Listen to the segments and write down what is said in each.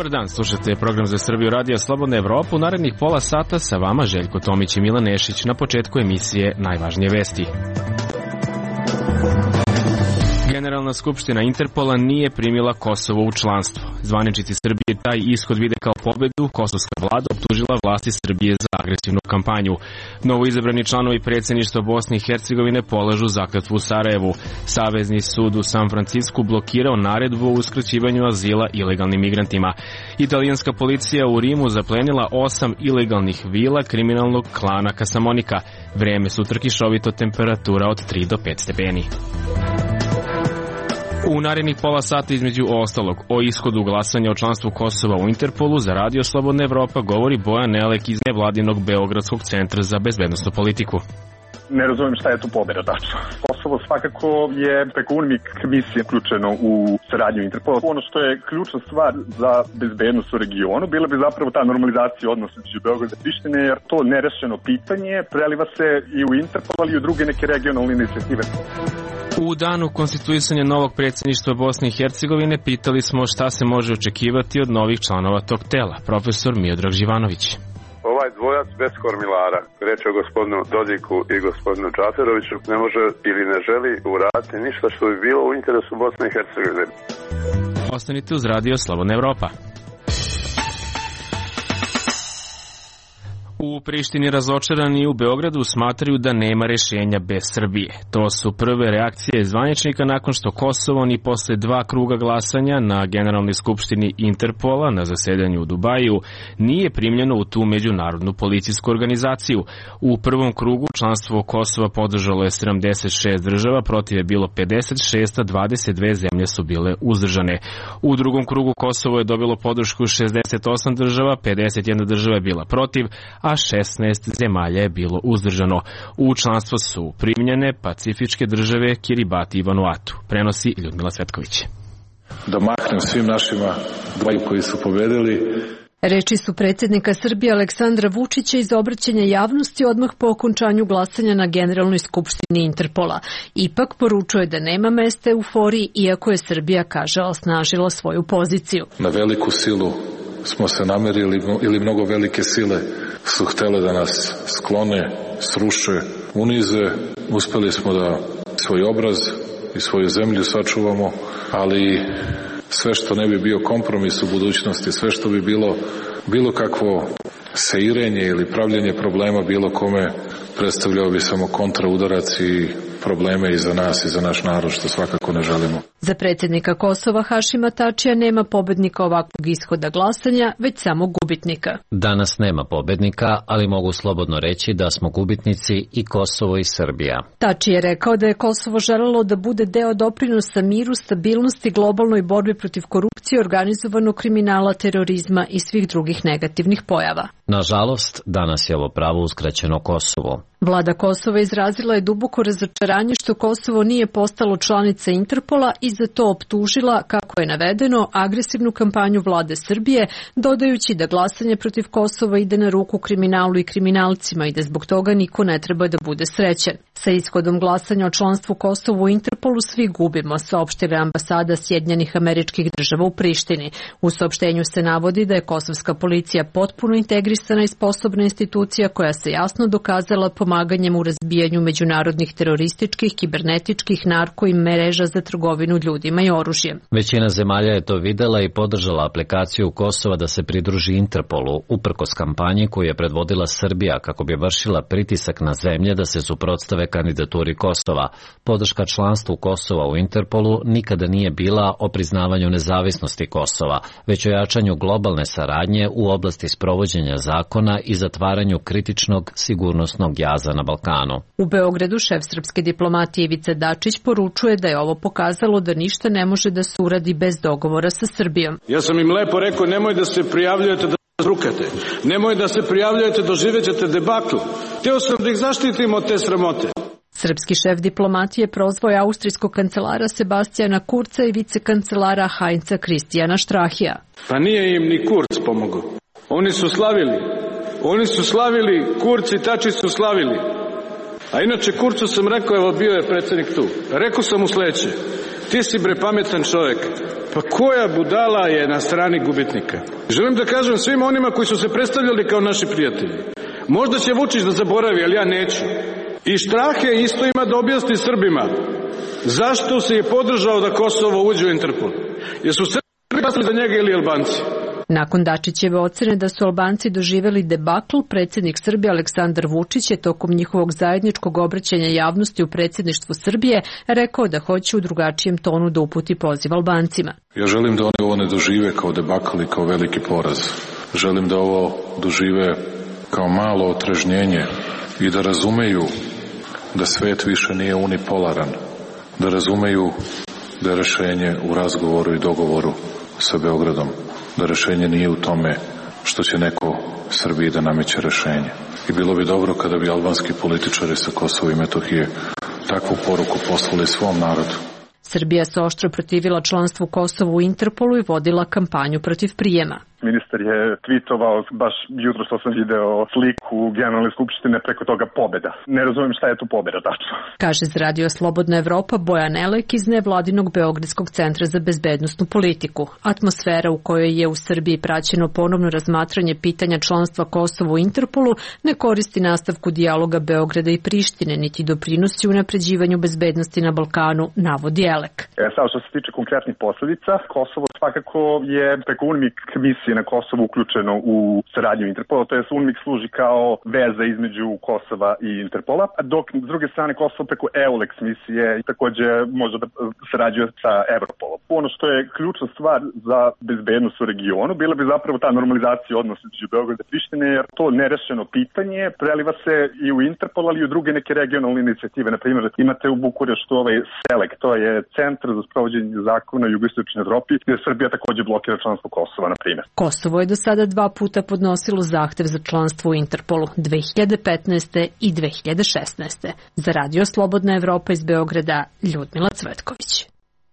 Dobar dan, slušate program za Srbiju Radio Slobodna Evropa. U narednih pola sata sa vama Željko Tomić i Milan Nešić. Na početku emisije najvažnije vesti. Generalna skupština Interpola nije primila Kosovo u članstvo. Zvaničnici Srbije taj ishod vide kao pobedu. Kosovska vlada optužila vlasti Srbije za agresivnu kampanju. Novoizabrani članovi predsjedništva Bosne i Hercegovine polažu zakletvu u Sarajevu. Savezni sud u San Francisku blokirao naredbu o uskraćivanju azila ilegalnim migrantima. Italijanska policija u Rimu zaplenila 8 ilegalnih vila kriminalnog klana Kasamonika. Vreme sutra kišovito, temperatura od 3 do 5 stepeni. U narednih pola sata između ostalog o ishodu glasanja o članstvu Kosova u Interpolu za Radio Slobodna Evropa govori Bojan Nelek iz nevladinog Beogradskog centra za bezbednosnu politiku. Ne razumijem šta je tu pobjeda tačno. Kosovo svakako je preko UNMIK misije uključeno u saradnju Interpola. Ono što je ključna stvar za bezbednost u regionu bila bi zapravo ta normalizacija odnosa između Beograda i Prištine, jer to nerešeno pitanje preliva se i u Interpol, ali i u druge neke regionalne inicijative. U danu konstituisanja novog predsjedništva Bosne i Hercegovine pitali smo šta se može očekivati od novih članova tog tela. Profesor Miodrag Živanović. Ovaj dvojac bez kormilara, reč o gospodinu Dodiku i gospodinu Džaferoviću, ne može ili ne želi uraditi ništa što bi bilo u interesu Bosne i Hercegovine. Ostanite uz Radio Slobodna Evropa. U Prištini razočarani i u Beogradu smatraju da nema rješenja bez Srbije. To su prve reakcije zvaničnika nakon što Kosovo ni posle 2 kruga glasanja na Generalnoj skupštini Interpola na zasedanju u Dubaju nije primljeno u tu međunarodnu policijsku organizaciju. U prvom krugu članstvo Kosova podržalo je 76 država, protiv je bilo 56, a 22 zemlje su bile uzdržane. U drugom krugu Kosovo je dobilo podršku 68 država, 51 država je bila protiv, a 16 zemalja je bilo uzdržano. U članstvo su primljene pacifičke države Kiribati i Vanuatu. Prenosi Ljudmila Cvetković. Da mahnem svim našima dvaju koji su pobedili. Reči su predsjednika Srbije Aleksandra Vučića iz obraćanja javnosti odmah po okončanju glasanja na Generalnoj skupštini Interpola. Ipak poručuje da nema mesta euforiji, iako je Srbija, kaže, osnažila svoju poziciju. Na veliku silu smo se namerili ili mnogo velike sile su htjele da nas sklone, sruše, unize. Uspeli smo da svoj obraz i svoju zemlju sačuvamo, ali sve što ne bi bio kompromis u budućnosti, sve što bi bilo kakvo seirenje ili pravljenje problema bilo kome, predstavljao bi samo kontraudarac i probleme i za nas i za naš narod, što svakako ne želimo. Za predsjednika Kosova Hašima Tačija nema pobednika ovakvog ishoda glasanja, već samo gubitnika. Danas nema pobednika, ali mogu slobodno reći da smo gubitnici i Kosovo i Srbija. Tači je rekao da je Kosovo želelo da bude deo doprinosa miru, stabilnosti, globalnoj borbi protiv korupcije, organizovanog kriminala, terorizma i svih drugih negativnih pojava. Nažalost, danas je ovo pravo uskraćeno Kosovo. Vlada Kosova izrazila je duboko razočaranje što Kosovo nije postalo članica Interpola i za to optužila, kako je navedeno, agresivnu kampanju vlade Srbije, dodajući da glasanje protiv Kosova ide na ruku kriminalu i kriminalcima i da zbog toga niko ne treba da bude srećen. Sa ishodom glasanja o članstvu Kosova u Interpolu svi gubimo, saopštila ambasada Sjedinjenih Američkih Država u Prištini. U saopštenju se navodi da je kosovska policija potpuno integrisana i sposobna institucija koja se jasno dokazala pomaganjem u razbijanju međunarodnih terorističkih, kibernetičkih, narko i mreža za trgovinu ljudima i oružjem. Većina zemalja je to videla i podržala aplikaciju Kosova da se pridruži Interpolu, uprkos kampanji koju je predvodila Srbija kako bi vršila pritisak na zemlje da se suprotstave kandidaturi Kosova. Podrška članstvu Kosova u Interpolu nikada nije bila o priznavanju nezavisnosti Kosova, već o jačanju globalne saradnje u oblasti sprovođenja zakona i zatvaranju kritičnog sigurnosnog jaza na Balkanu. U Beogradu šef srpske diplomatije Ivica Dačić poručuje da je ovo pokazalo da ništa ne može da se uradi bez dogovora sa Srbijom. Ja sam im lepo rekao, nemoj da se prijavljujete da zrukate, nemoj da se prijavljujete, doživjet ćete debakl. Hteo sam da ih zaštitim od te sramote. Srpski šef diplomatije prozvao je austrijskog kancelara Sebastijana Kurca i vicekancelara Heinza Kristijana Štrahija. Pa nije im ni Kurz pomogao. Oni su slavili, Kurz i Tačić su slavili. A inače Kurcu sam rekao, evo bio je predsjednik tu, rekao sam mu sledeće, ti si bre pametan čovjek. Pa koja budala je na strani gubitnika? Želim da kažem svima onima koji su se predstavljali kao naši prijatelji. Možda će Vučić da zaboravi, ali ja neću. I Štrahe isto ima da objasni Srbima zašto se je podržao da Kosovo uđe u Interpol. Jesu Srbi glasali za njega ili Albanci? Nakon Dačićeve ocene da su Albanci doživeli debakl, predsjednik Srbije Aleksandar Vučić je tokom njihovog zajedničkog obraćanja javnosti u predsjedništvu Srbije rekao da hoće u drugačijem tonu da uputi poziv Albancima. Ja želim da oni ovo ne dožive kao debakl i kao veliki poraz. Želim da ovo dožive kao malo otrežnjenje i da razumeju da svet više nije unipolaran, da razumeju da je rešenje u razgovoru i dogovoru sa Beogradom, da rešenje nije u tome što će neko Srbiji da nameće rešenje. I bilo bi dobro kada bi albanski političari sa Kosova i Metohije takvu poruku poslali svom narodu. Srbija se oštro protivila članstvu Kosova u Interpolu i vodila kampanju protiv prijema. Ministar je tweetovao, baš jutro što sam video sliku Generalne skupštine, preko toga pobeda. Ne razumijem šta je tu pobeda tačno. Kaže za Radio Slobodna Evropa Bojan Elek iz nevladinog Beogradskog centra za bezbednosnu politiku. Atmosfera u kojoj je u Srbiji praćeno ponovno razmatranje pitanja članstva Kosova u Interpolu ne koristi nastavku dijaloga Beograda i Prištine, niti doprinosi unapređivanju bezbednosti na Balkanu, navodi Elek. Sad što se tiče konkretnih posledica, Kosovo svakako je preko UNMIK misije na Kosovu uključeno u saradnju Interpola, to je UNMIK služi kao veza između Kosova i Interpola, dok s druge strane Kosovo preko EULEX misije i takođe može da sarađuje sa Evropolom. Ono što je ključna stvar za bezbednost u regionu bila bi zapravo ta normalizacija odnosa između Beograda i Prištine, jer to nerešeno pitanje preliva se i u Interpol, ali i u druge neke regionalne inicijative. Na primjer, imate u Bukureštu SELEC, to je Centar za sprovođenje zakona u jugoistočnoj Evropi, gde Srbija takođe blokira članstvo Kosova, na primjer. Kosovo je do sada 2 puta podnosilo zahtev za članstvo u Interpolu, 2015. i 2016. Za Radio Slobodna Evropa iz Beograda, Ljudmila Cvetković.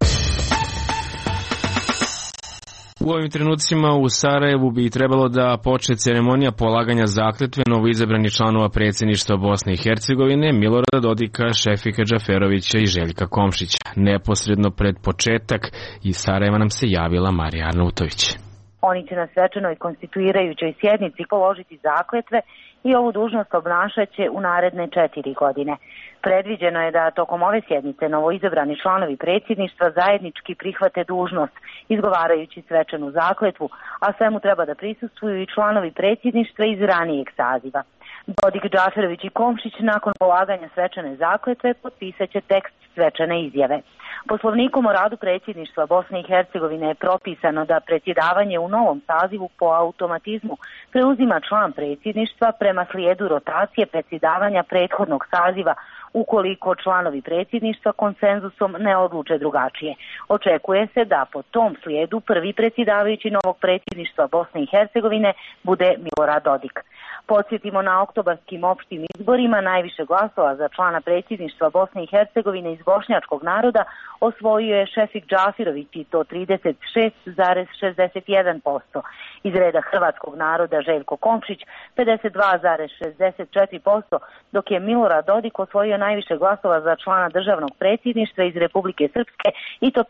U ovim trenucima u Sarajevu bi trebalo da počne ceremonija polaganja zakletve novoizabranih članova predsjedništva Bosne i Hercegovine, Milorada Dodika, Šefika Džaferovića i Željka Komšića. Neposredno pred početak iz Sarajeva nam se javila Marija Arnautović. Oni će na svečanoj konstituirajućoj sjednici položiti zakletve i ovu dužnost obnašaće u naredne 4 godine. Predviđeno je da tokom ove sjednice novoizabrani članovi predsjedništva zajednički prihvate dužnost, izgovarajući svečanu zakletvu, a svemu treba da prisustvuju i članovi predsjedništva iz ranijeg saziva. Dodik, Džaferović i Komšić nakon polaganja svečane zakletve potpisat će tekst svečane izjave. Poslovnikom o radu predsjedništva Bosne i Hercegovine je propisano da predsjedavanje u novom sazivu po automatizmu preuzima član predsjedništva prema slijedu rotacije predsjedavanja prethodnog saziva ukoliko članovi predsjedništva konsenzusom ne odluče drugačije. Očekuje se da po tom slijedu prvi predsjedavajući novog predsjedništva Bosne i Hercegovine bude Milorad Dodik. Podsjetimo, na oktobarskim opštim izborima najviše glasova za člana predsjedništva Bosne i Hercegovine iz bošnjačkog naroda osvojio je Šefik Džafirović i to 36,61%. Iz reda hrvatskog naroda Željko Komšić 52,64%, dok je Milorad Dodik osvojio najviše glasova za člana državnog predsjedništva iz Republike Srpske i to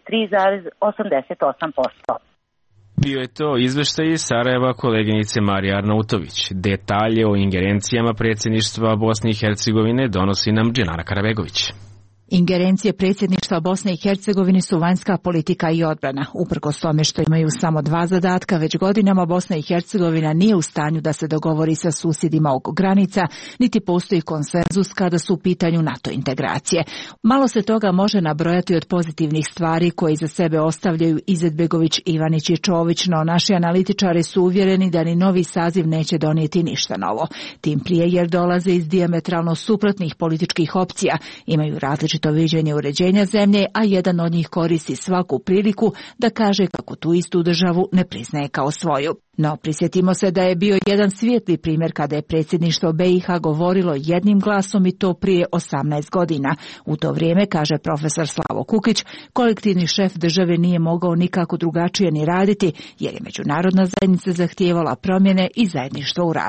53,88%. Bio je to izveštaj iz Sarajeva koleginice Marija Arnautović. Detalje o ingerencijama predsjedništva Bosne i Hercegovine donosi nam Dženara Karabegović. Ingerencije predsjedništva Bosne i Hercegovine su vanjska politika i odbrana. Uprkos tome što imaju samo 2 zadatka, već godinama Bosna i Hercegovina nije u stanju da se dogovori sa susjedima oko granica, niti postoji konsenzus kada su u pitanju NATO integracije. Malo se toga može nabrojati od pozitivnih stvari koje za sebe ostavljaju Izetbegović, Ivanić i Čović, no naši analitičari su uvjereni da ni novi saziv neće donijeti ništa novo. Tim prije jer dolaze iz dijametralno suprotnih političkih opcija, imaju različito viđenje uređenja zemlje, a jedan od njih koristi svaku priliku da kaže kako tu istu državu ne priznaje kao svoju. No, prisjetimo se da je bio jedan svijetli primjer kada je predsjedništvo BiH govorilo jednim glasom i to prije 18 godina. U to vrijeme, kaže profesor Slavo Kukić, kolektivni šef države nije mogao nikako drugačije ni raditi, jer je međunarodna zajednica zahtijevala promjene i zajedništvo u radu.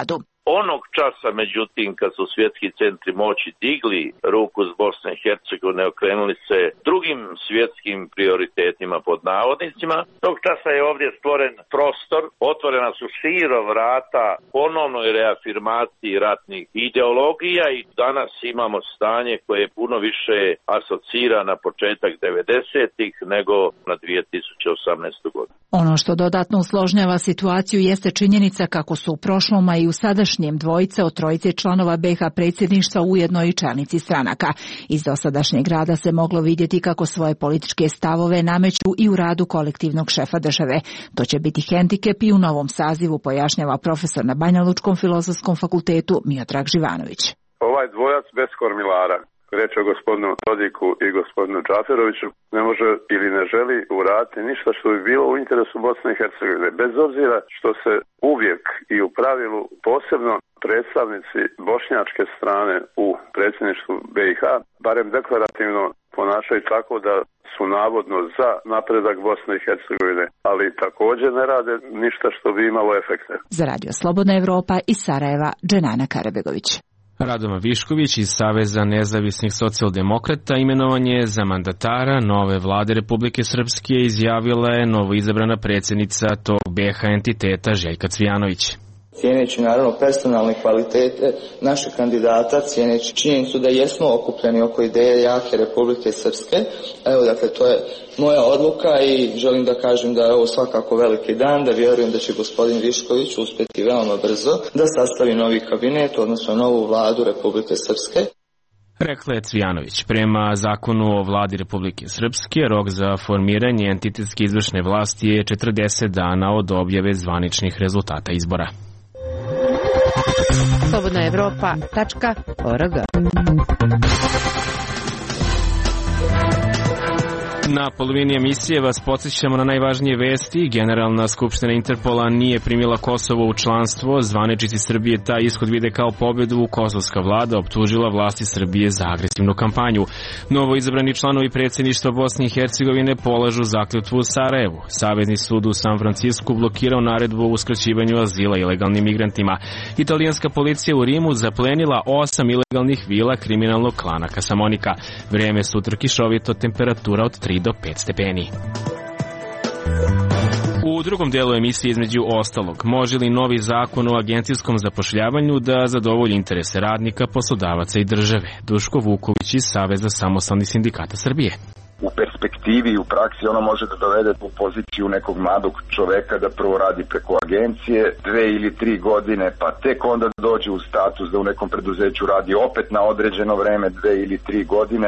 Onog časa, međutim, kad su svjetski centri moći digli ruku s Bosne i Hercegovine, okrenuli se drugim svjetskim prioritetima pod navodnicima, tog časa je ovdje stvoren prostor, otvorena su širom vrata ponovnoj reafirmaciji ratnih ideologija i danas imamo stanje koje je puno više asocira na početak 90-ih nego na 2018. godinu. Ono što dodatno usložnjava situaciju jeste činjenica kako su u prošlom, a i u sadašnjem dvojice od trojice članova BiH predsjedništva ujedno i čelnici stranaka. Iz dosadašnjeg rada se moglo vidjeti kako svoje političke stavove nameću i u radu kolektivnog šefa države. To će biti hendikep i u novom sazivu, pojašnjava profesor na Banjalučkom filozofskom fakultetu Miodrag Živanović. Ovaj dvojac bez kormilara, reče o gospodinu Dodiku i gospodinu Džaferoviću, ne može ili ne želi uraditi ništa što bi bilo u interesu Bosne i Hercegovine. Bez obzira što se uvijek i u pravilu posebno predstavnici bošnjačke strane u predsjedništvu BiH, barem deklarativno ponašaju tako da su navodno za napredak Bosne i Hercegovine, ali također ne rade ništa što bi imalo efekte. Za Radio Slobodna Evropa iz Sarajeva, Dženana Karabegović. Radoma Višković iz Saveza nezavisnih socijaldemokrata imenovan je za mandatara nove vlade Republike Srpske, izjavila je novoizabrana predsjednica tog BiH entiteta Željka Cvijanović. Cijeneći naravno personalne kvalitete naših kandidata, cijeneći činjenicu da jesmo okupljeni oko ideje jake Republike Srpske. Evo, dakle, to je moja odluka i želim da kažem da je ovo svakako veliki dan, da vjerujem da će gospodin Višković uspjeti veoma brzo da sastavi novi kabinet, odnosno novu vladu Republike Srpske. Rekla je Cvijanović. Prema zakonu o vladi Republike Srpske, rok za formiranje entitetske izvršne vlasti je 40 dana od objave zvaničnih rezultata izbora. slobodnaevropa.org. Na polovini emisije vas podsjećamo na najvažnije vesti. Generalna skupština Interpola nije primila Kosovo u članstvo. Zvaničnici Srbije taj ishod vide kao pobjedu. Kosovska vlada optužila vlasti Srbije za agresivnu kampanju. Novo izabrani članovi predsjedništva Bosne i Hercegovine polažu zakletvu u Sarajevu. Savezni sud u San Francisku blokirao naredbu o uskraćivanju azila ilegalnim migrantima. Italijanska policija u Rimu zaplenila 8 ilegalnih vila kriminalnog klana Kasamonika. Vrijeme sutra kišovito, temperatura od 3 do 5 stepeni. U drugom delu emisije između ostalog, može li novi zakon o agencijskom zapošljavanju da zadovolji interese radnika, poslodavaca i države? Duško Vuković iz Saveza samostalnih sindikata Srbije. U perspektivi i u praksi ono može da dovede u poziciju nekog mladog čoveka da prvo radi preko agencije 2 ili 3 godine, pa tek onda dođe u status da u nekom preduzeću radi opet na određeno vreme 2 ili 3 godine.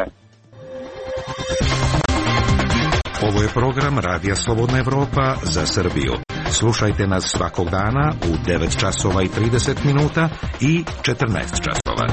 Ovo je program Radija Slobodna Evropa za Srbiju. Slušajte nas svakog dana u 9 časova i 30 minuta i 14 časova.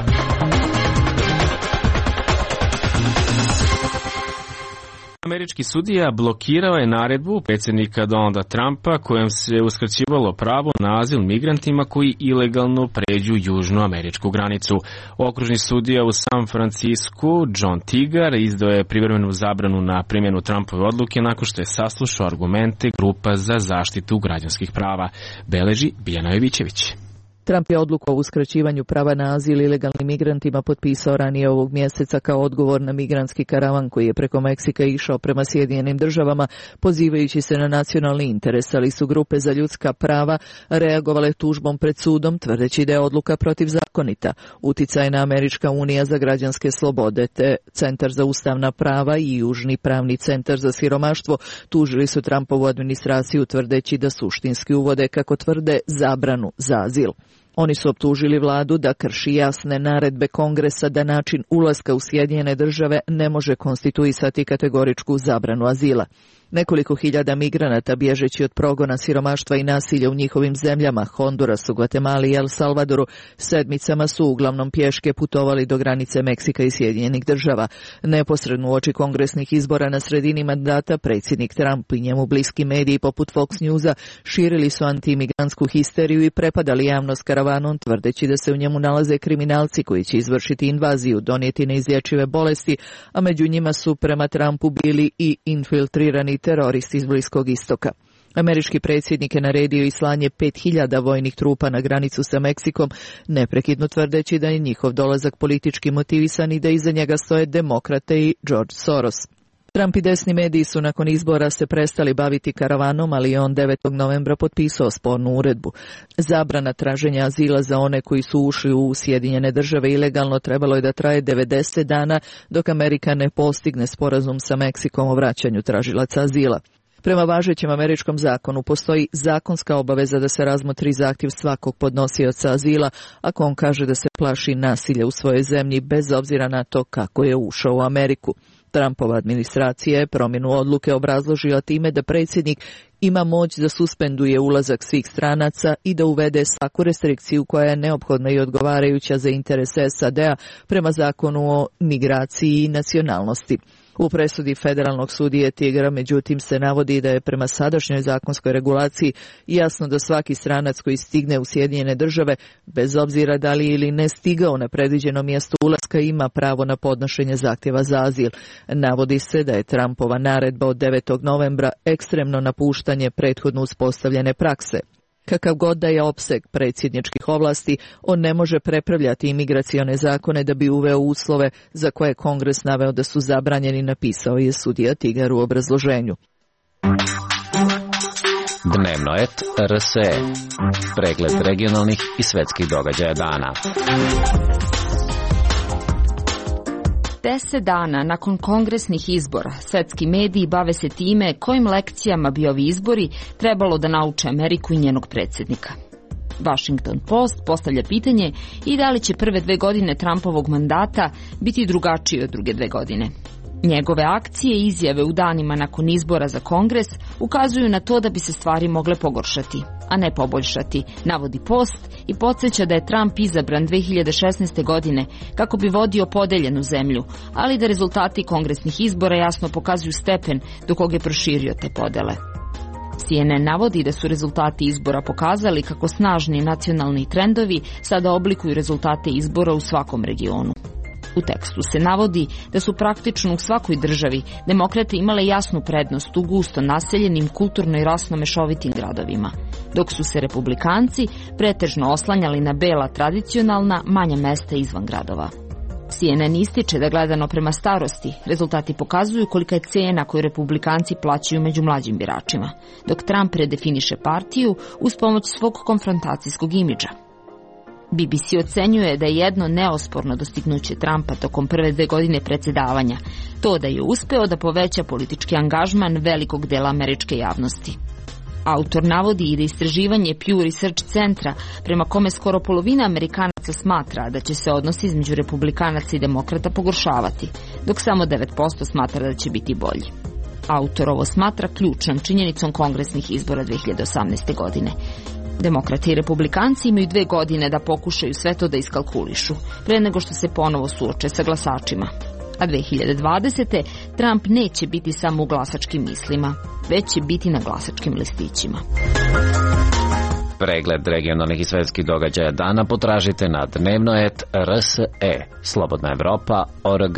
Američki sudija blokirao je naredbu predsjednika Donalda Trumpa kojem se uskraćivalo pravo na azil migrantima koji ilegalno pređu južnu američku granicu. Okružni sudija u San Francisku, John Tigar, izdao je privremenu zabranu na primjenu Trumpove odluke nakon što je saslušao argumente grupa za zaštitu građanskih prava. Beleži Biljana Jovićević. Trump je odluku o uskraćivanju prava na azil ilegalnim migrantima potpisao ranije ovog mjeseca kao odgovor na migrantski karavan koji je preko Meksika išao prema Sjedinjenim državama, pozivajući se na nacionalni interes, ali su grupe za ljudska prava reagovale tužbom pred sudom, tvrdeći da je odluka protivzakonita. Uticajna Američka unija za građanske slobode te Centar za ustavna prava i Južni pravni centar za siromaštvo tužili su Trumpovu administraciju tvrdeći da suštinski uvode, kako tvrde, zabranu za azil. Oni su optužili vladu da krši jasne naredbe Kongresa da način ulaska u Sjedinjene države ne može konstituisati kategoričku zabranu azila. Nekoliko hiljada migranata bježeći od progona, siromaštva i nasilja u njihovim zemljama, Hondurasu, Gvatemali i El Salvadoru, sedmicama su uglavnom pješke putovali do granice Meksika i Sjedinjenih država. Neposredno uoči kongresnih izbora na sredini mandata, predsjednik Trump i njemu bliski mediji poput Fox Newsa širili su antimigrantsku histeriju i prepadali javnost karavanom, tvrdeći da se u njemu nalaze kriminalci koji će izvršiti invaziju, donijeti neizlječive bolesti, a među njima su prema Trumpu bili i infiltrirani teroristi iz Bliskog istoka. Američki predsjednik je naredio i slanje 5000 vojnih trupa na granicu sa Meksikom, neprekidno tvrdeći da je njihov dolazak politički motivisan i da iza njega stoje demokrate i George Soros. Trump i desni mediji su nakon izbora se prestali baviti karavanom, ali je on 9. novembra potpisao spornu uredbu. Zabrana traženja azila za one koji su ušli u Sjedinjene države ilegalno trebalo je da traje 90 dana dok Amerika ne postigne sporazum sa Meksikom o vraćanju tražilaca azila. Prema važećem američkom zakonu postoji zakonska obaveza da se razmotri zahtjev svakog podnosioca azila ako on kaže da se plaši nasilja u svojoj zemlji bez obzira na to kako je ušao u Ameriku. Trumpova administracija je promjenu odluke obrazložila time da predsjednik ima moć da suspenduje ulazak svih stranaca i da uvede svaku restrikciju koja je neophodna i odgovarajuća za interese SAD-a prema zakonu o migraciji i nacionalnosti. U presudi federalnog sudije Tigra, međutim, se navodi da je prema sadašnjoj zakonskoj regulaciji jasno da svaki stranac koji stigne u Sjedinjene države, bez obzira da li ili ne stigao na predviđeno mjesto ulaska, ima pravo na podnošenje zahtjeva za azil. Navodi se da je Trumpova naredba od 9. novembra ekstremno napuštanje prethodno uspostavljene prakse. Kakav god da je opseg predsjedničkih ovlasti, on ne može prepravljati imigracione zakone da bi uveo uslove za koje Kongres naveo da su zabranjeni, napisao je sudija Tigar u obrazloženju. Dnevnoet RSE. Pregled regionalnih i svetskih događaja dana. 10 dana nakon kongresnih izbora, svetski mediji bave se time kojim lekcijama bi ovi izbori trebalo da nauče Ameriku i njenog predsjednika. Washington Post postavlja pitanje i da li će prve 2 godine Trumpovog mandata biti drugačije od druge 2 godine. Njegove akcije i izjave u danima nakon izbora za Kongres ukazuju na to da bi se stvari mogle pogoršati, a ne poboljšati, navodi Post i podsjeća da je Trump izabran 2016. godine kako bi vodio podeljenu zemlju, ali da rezultati kongresnih izbora jasno pokazuju stepen do kog je proširio te podele. CNN navodi da su rezultati izbora pokazali kako snažni nacionalni trendovi sada oblikuju rezultate izbora u svakom regionu. U tekstu se navodi da su praktično u svakoj državi demokrate imale jasnu prednost u gusto naseljenim, kulturno i rasno mešovitim gradovima, dok su se republikanci pretežno oslanjali na bela tradicionalna manja mesta izvan gradova. CNN ističe da gledano prema starosti, rezultati pokazuju kolika je cena koju republikanci plaćaju među mlađim biračima, dok Trump redefiniše partiju uz pomoć svog konfrontacijskog imidža. BBC ocenjuje da je jedno neosporno dostignuće Trumpa tokom prve 2 godine predsjedavanja to da je uspeo da poveća politički angažman velikog dela američke javnosti. Autor navodi i da istraživanje Pew Research centra, prema kome skoro polovina Amerikanaca smatra da će se odnosi između republikanaca i demokrata pogoršavati, dok samo 9% smatra da će biti bolji. Autor ovo smatra ključnom činjenicom kongresnih izbora 2018. godine. Demokrati i republikanci imaju 2 godine da pokušaju sve to da iskalkulišu, pre nego što se ponovo suoče sa glasačima. A 2020. Trump neće biti samo u glasačkim mislima, već će biti na glasačkim listićima. Pregled regionalnih i svetskih događaja dana potražite na Dnevnoet RSE, Slobodna Evropa.org.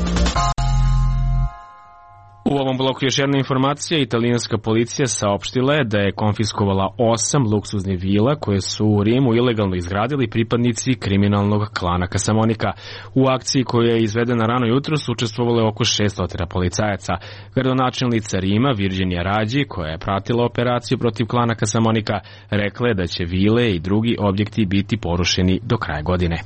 U ovom bloku još jedna informacija. Italijanska policija saopštila je da je konfiskovala 8 luksuznih vila koje su u Rimu ilegalno izgradili pripadnici kriminalnog klana Casamonica. U akciji koja je izvedena rano jutros učestvovalo je oko 600 policajaca. Gradonačelnica Rima, Virginija Rađi, koja je pratila operaciju protiv klana Casamonica, rekla je da će vile i drugi objekti biti porušeni do kraja godine.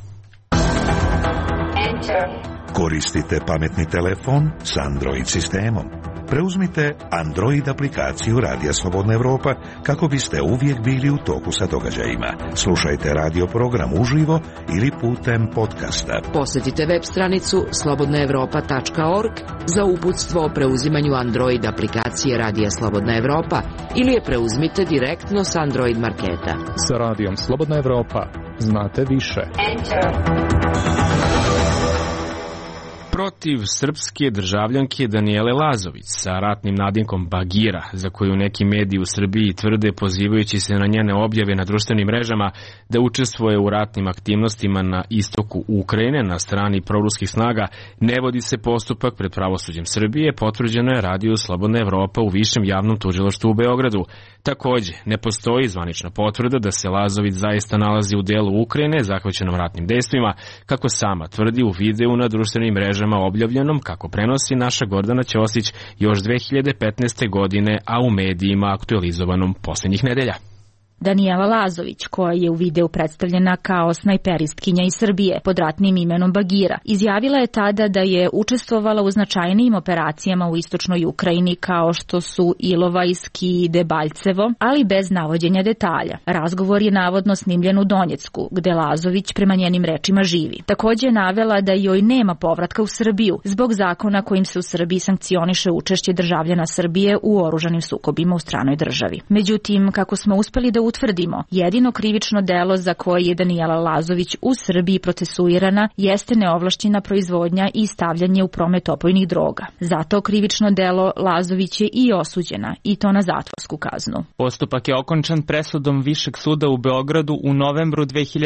Koristite pametni telefon s Android sistemom. Preuzmite Android aplikaciju Radija Slobodna Evropa kako biste uvijek bili u toku sa događajima. Slušajte radio program uživo ili putem podcasta. Posjetite web stranicu slobodnaevropa.org za uputstvo o preuzimanju Android aplikacije Radija Slobodna Evropa ili je preuzmite direktno s Android marketa. Sa Radijom Slobodna Evropa znate više. Protiv srpske državljanke Danijele Lazović sa ratnim nadimkom Bagira, za koju neki mediji u Srbiji tvrde pozivajući se na njene objave na društvenim mrežama da učestvuje u ratnim aktivnostima na istoku Ukrajine na strani proruskih snaga, ne vodi se postupak pred pravosuđem Srbije, potvrđeno je Radio Slobodna Evropa u Višem javnom tužilaštvu u Beogradu. Takođe, ne postoji zvanična potvrda da se Lazović zaista nalazi u delu Ukrajine zahvaćenom ratnim dejstvima, kako sama tvrdi u videu na društvenim mrežama objavljenom, kako prenosi naša Gordana Ćosić još 2015. godine, a u medijima aktualizovanom poslednjih nedelja. Danijela Lazović, koja je u videu predstavljena kao snajperistkinja iz Srbije pod ratnim imenom Bagira, izjavila je tada da je učestvovala u značajnijim operacijama u istočnoj Ukrajini kao što su Ilovajski i Debalcevo, ali bez navođenja detalja. Razgovor je navodno snimljen u Donjecku, gde Lazović prema njenim rečima živi. Takođe je navela da joj nema povratka u Srbiju zbog zakona kojim se u Srbiji sankcioniše učešće državljana Srbije u oružanim sukobima u stranoj državi. Međutim, kako smo uspeli da utvrdimo, jedino krivično delo za koje je Danijela Lazović u Srbiji procesuirana jeste neovlašćena proizvodnja i stavljanje u promet opojnih droga. Zato krivično delo Lazović je i osuđena, i to na zatvorsku kaznu. Postupak je okončan presudom Višeg suda u Beogradu u novembru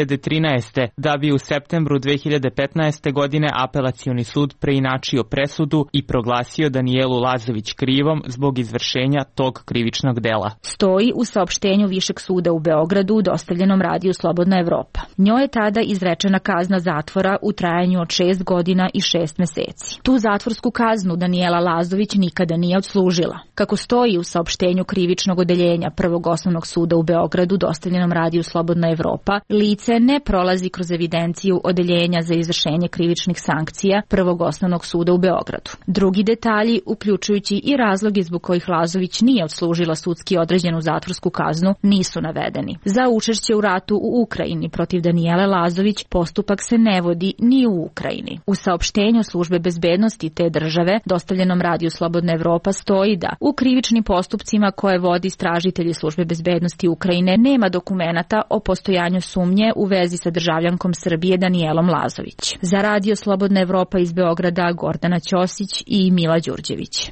2013. da bi u septembru 2015. godine Apelacioni sud preinačio presudu i proglasio Danijelu Lazović krivom zbog izvršenja tog krivičnog dela. Stoji u saopštenju Višeg suda u Beogradu dostavljenom Radiju Slobodna Evropa. Njoj je tada izrečena kazna zatvora u trajanju od 6 godina i 6 meseci. Tu zatvorsku kaznu Danijela Lazović nikada nije odslužila. Kako stoji u saopštenju krivičnog odeljenja Prvog osnovnog suda u Beogradu dostavljenom Radiju Slobodna Evropa, lice ne prolazi kroz evidenciju odeljenja za izvršenje krivičnih sankcija Prvog osnovnog suda u Beogradu. Drugi detalji, uključujući i razloge zbog kojih Lazović nije odslužila sudski određenu zatvorsku kaznu, nisu navedeni. Za učešće u ratu u Ukrajini protiv Danijele Lazović postupak se ne vodi ni u Ukrajini. U saopštenju službe bezbednosti te države, dostavljenom Radiju Slobodna Evropa, stoji da u krivičnim postupcima koje vodi istražitelji službe bezbednosti Ukrajine nema dokumenata o postojanju sumnje u vezi sa državljankom Srbije Danijelom Lazović. Za Radio Slobodna Evropa iz Beograda, Gordana Ćosić i Mila Đurđević.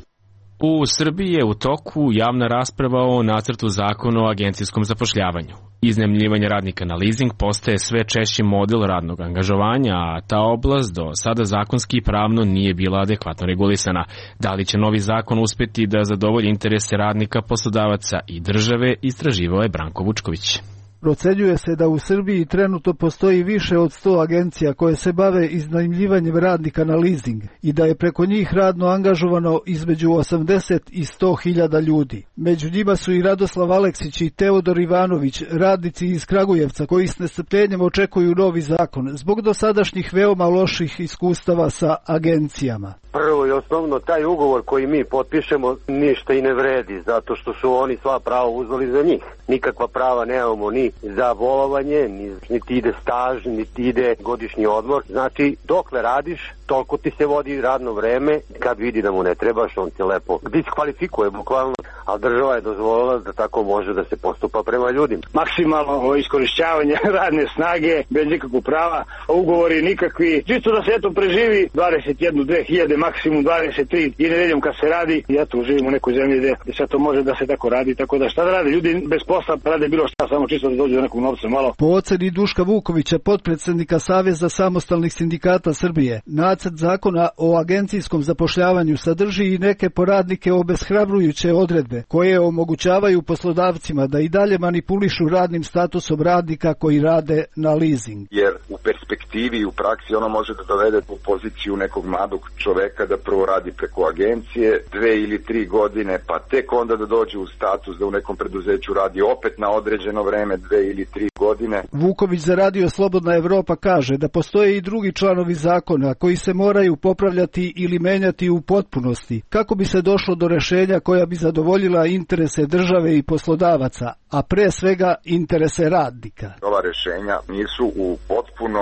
U Srbiji je u toku javna rasprava o nacrtu zakona o agencijskom zapošljavanju. Iznajmljivanje radnika na lizing postaje sve češći model radnog angažovanja, a ta oblast do sada zakonski i pravno nije bila adekvatno regulisana. Da li će novi zakon uspeti da zadovolji interese radnika, poslodavaca i države, istraživao je Branko Vučković. Procenjuje se da u Srbiji trenutno postoji više od 100 agencija koje se bave iznajmljivanjem radnika na lizing i da je preko njih radno angažovano između 80 i 100 hiljada ljudi. Među njima su i Radoslav Aleksić i Teodor Ivanović, radnici iz Kragujevca koji s nestrpljenjem očekuju novi zakon zbog dosadašnjih veoma loših iskustava sa agencijama. Prvo i osnovno, taj ugovor koji mi potpišemo ništa i ne vredi, zato što su oni sva prava uzeli za njih. Nikakva prava nemamo ni za bolovanje, niti ide staž, niti ide godišnji odmor. Znači, dokle radiš, toliko ti se vodi radno vreme, kad vidi da mu ne trebaš, on ti lepo diskvalifikuje bukvalno, ali država je dozvolila da tako može da se postupa prema ljudima. Maksimalno iskorišćavanje radne snage, bez nikakvog prava, ugovori nikakvi, čisto da se eto preživi 21-2000, maksimum 23 i nedeljom kad se radi, i eto živimo u nekoj zemlji gde sad to može da se tako radi, tako da šta da rade, ljudi bez posla rade bilo šta, samo čisto da dođu do nekog novca malo. Po oceni Duška Vukovića, potpredsednika Saveza samostalnih sindikata Srbije, nacrt zakona o agencijskom zapošljavanju sadrži i neke po radnike obeshrabrujuće odredbe koje omogućavaju poslodavcima da i dalje manipulišu radnim statusom radnika koji rade na leasing. Jer u perspektivi i u praksi ono može da dovede u poziciju nekog mladog čoveka da prvo radi preko agencije 2 ili 3 godine, pa tek onda da dođe u status da u nekom preduzeću radi opet na određeno vreme 2 ili 3 godine. Vuković za Radio Slobodna Evropa kaže da postoje i drugi članovi zakona koji se moraju popravljati ili menjati u potpunosti kako bi se došlo do rešenja koja bi zadovoljila interese države i poslodavaca, a pre svega interese radnika. Ova rešenja nisu u potpunosti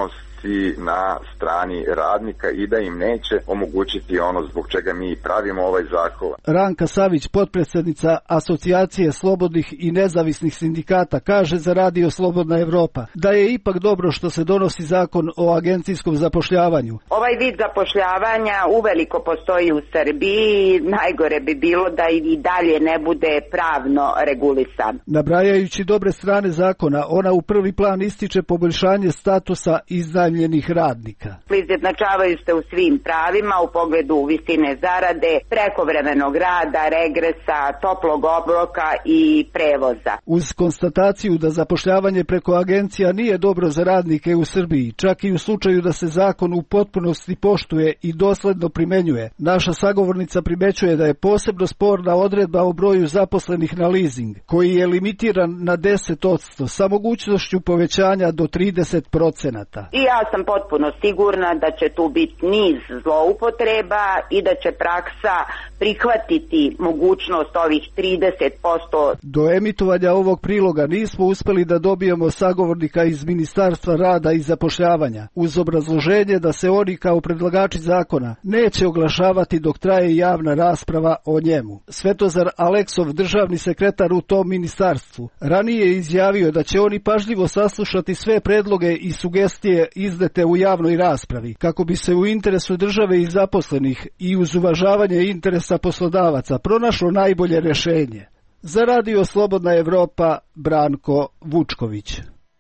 biti na strani radnika i da im neće omogućiti ono zbog čega mi pravimo ovaj zakon. Ranka Savić, potpredsjednica Asocijacije slobodnih i nezavisnih sindikata, kaže za Radio Slobodna Evropa da je ipak dobro što se donosi zakon o agencijskom zapošljavanju. Ovaj vid zapošljavanja uveliko postoji u Srbiji, najgore bi bilo da i dalje ne bude pravno regulisan. Nabrajajući dobre strane zakona, ona u prvi plan ističe poboljšanje statusa iznajmljenih radnika. Izjednačavaju se u svim pravima u pogledu visine zarade, prekovremenog rada, regresa, toplog obroka i prevoza. Uz konstataciju da zapošljavanje preko agencija nije dobro za radnike u Srbiji, čak i u slučaju da se zakon u potpunosti poštuje i dosledno primenjuje, naša sagovornica primećuje da je posebno sporna odredba o broju zaposlenih na leasing, koji je limitiran na 10% sa mogućnošću povećanja do 30%. I ja sam potpuno sigurna da će tu biti niz zloupotreba i da će praksa prihvatiti mogućnost ovih 30%. Do emitovanja ovog priloga nismo uspeli da dobijemo sagovornika iz Ministarstva rada i zapošljavanja, uz obrazloženje da se oni kao predlagači zakona neće oglašavati dok traje javna rasprava o njemu. Svetozar Aleksov, državni sekretar u tom ministarstvu, ranije je izjavio da će oni pažljivo saslušati sve predloge i sugestije iznete u javnoj raspravi, kako bi se u interesu države i zaposlenih i uz uvažavanje interesa poslodavaca pronašlo najbolje rješenje. Za Radio Slobodna Evropa, Branko Vučković.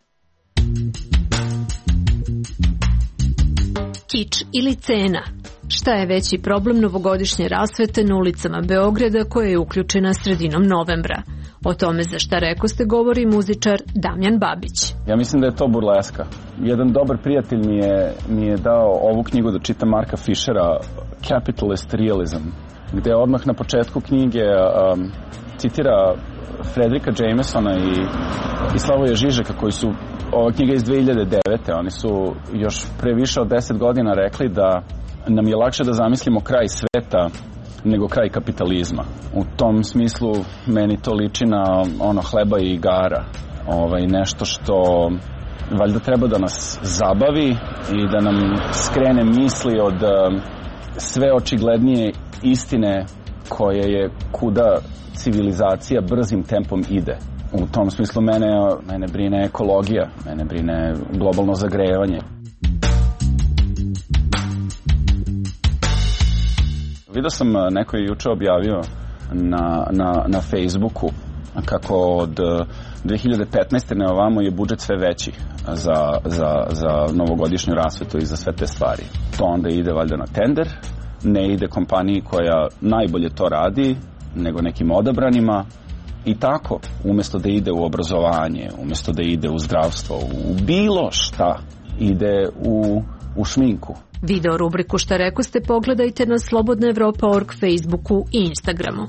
Kič ili cena? Šta je veći problem novogodišnje rasvete na ulicama Beograda koja je uključena sredinom novembra? O tome za šta rekoste govori muzičar Damjan Babić. Ja mislim da je to burleska. Jedan dobar prijatelj mi je dao ovu knjigu da čitam Marka Fischera, Capitalist Realism, gde odmah na početku knjige citira Fredrika Jamesona i Slavoja Žižeka, koji su, ova knjiga iz 2009. Oni su još pre više od 10 godina rekli da nam je lakše da zamislimo kraj sveta nego kraj kapitalizma. U tom smislu meni to liči na ono hleba i igara. Nešto što valjda treba da nas zabavi i da nam skrene misli od sve očiglednije istine koje je kuda civilizacija brzim tempom ide. U tom smislu mene brine ekologija, mene brine globalno zagrevanje. Vidio sam, neko je juče objavio na Facebooku kako od 2015. na ovamo je budžet sve veći za novogodišnju rasvetu i za sve te stvari. To onda ide valjda na tender, ne ide kompaniji koja najbolje to radi, nego nekim odabranima i tako, umjesto da ide u obrazovanje, umjesto da ide u zdravstvo, u bilo šta, ide u šminku. Video rubriku Šta rekoste pogledajte na slobodnaevropa.org, Facebooku i Instagramu.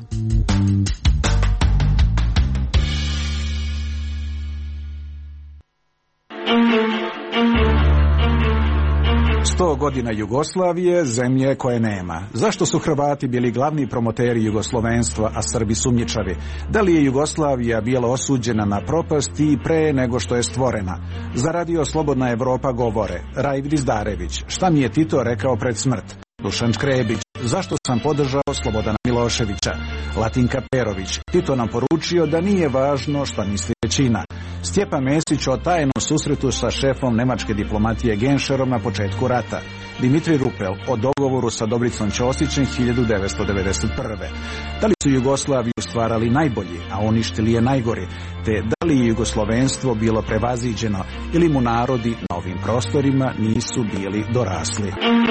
Godina Jugoslavije, zemlje koje nema. Zašto su Hrvati bili glavni promoteri jugoslovenstva, a Srbi sumnjičavi? Da li je Jugoslavija bila osuđena na propast i pre nego što je stvorena? Za Radio Slobodna Evropa govore Rajv Dizdarević, šta mi je Tito rekao pred smrt? Dušan Škrebić, zašto sam podržao Slobodana Miloševića? Latinka Perović, Tito nam poručio da nije važno šta misli većina. Stjepan Mesić o tajnom susretu sa šefom nemačke diplomatije Genšerom na početku rata. Dimitri Rupel o dogovoru sa Dobricom Ćosićem 1991. Da li su Jugoslaviju stvarali najbolji, a uništili je najgori, te da li je jugoslovenstvo bilo prevaziđeno ili mu narodi na ovim prostorima nisu bili dorasli.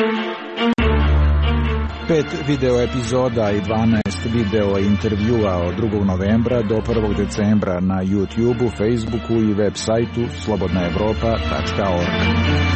5 video epizoda i 12 video intervjua od 2. novembra do 1. decembra na YouTubeu, Facebooku i web sajtu slobodnaevropa.org.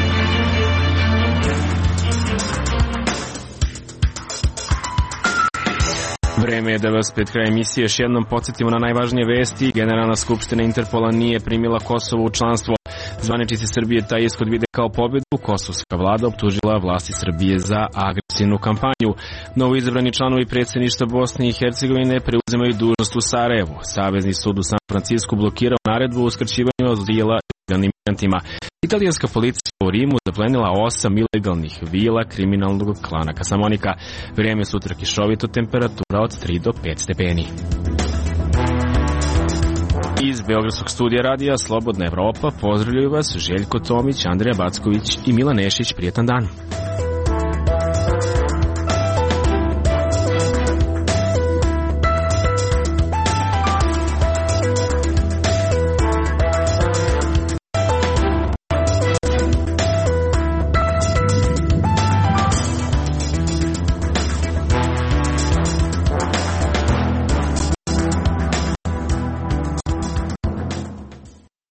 Vreme je da vas pred kraj emisije još jednom podsjetimo na najvažnije vesti. Generalna skupština Interpola nije primila Kosovo u članstvo. Zvaničnici Srbije taj ishod vide kao pobjedu. Kosovska vlada optužila vlasti Srbije za agresivnu kampanju. Novo izabrani članovi predsjedništva Bosne i Hercegovine preuzimaju dužnost u Sarajevu. Savezni sud u San Francisku blokirao naredbu o uskraćivanju azila ilegalnim migrantima. Italijanska policija u Rimu zaplenila 8 ilegalnih vila kriminalnog klana Kasamonika. Vrijeme sutra kišovito, temperatura od 3 do 5 stepeni. Iz Beogradskog studija radija Slobodna Evropa pozdravljaju vas Željko Tomić, Andreja Backović i Milan Nešić. Prijetan dan.